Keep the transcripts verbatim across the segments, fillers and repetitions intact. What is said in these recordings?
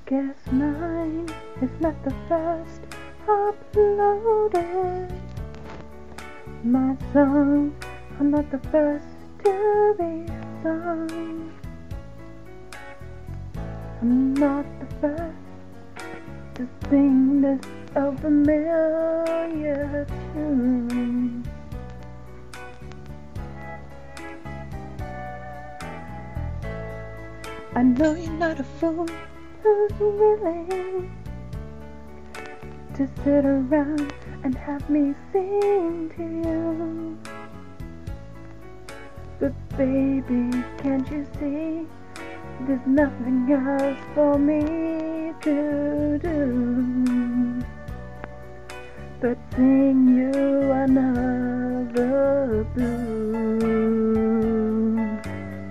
Guess mine is not the first uploaded. My songs are not the first to be sung. I'm not the first to sing this familiar tune. I know you're not a fool who's willing to sit around and have me sing to you. But baby, can't you see there's nothing else for me to do but sing you another blues?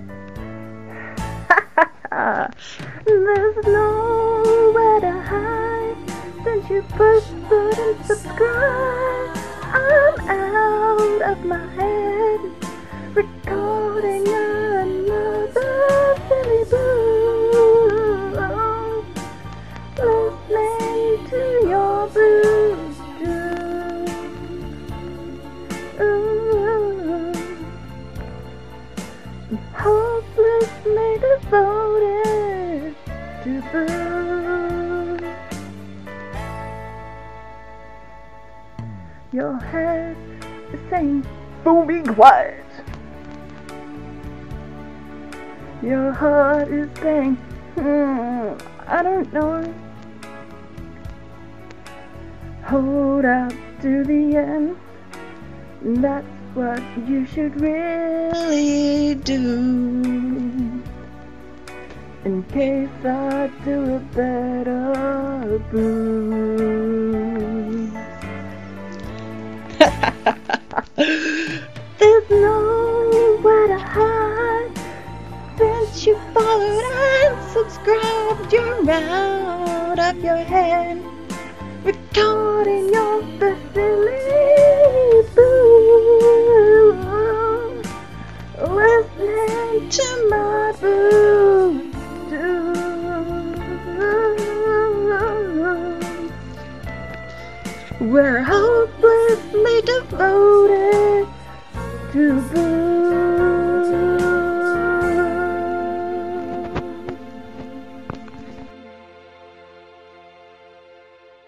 There's nowhere to hide since you push button subscribe. I'm out of my head, recording another silly blues, listening to your blues too. Ooh. I'm hopelessly devoted to blues. Your head is saying, "Fool, be quiet." Your heart is saying, hmm, I don't know. Hold out to the end. That's what you should really do. In case I do a better blues. There's nowhere to hide since you followed and subscribed. You're out of your head, recording your silly blues, listening to my blues too. We're hopelessly devoted to blues.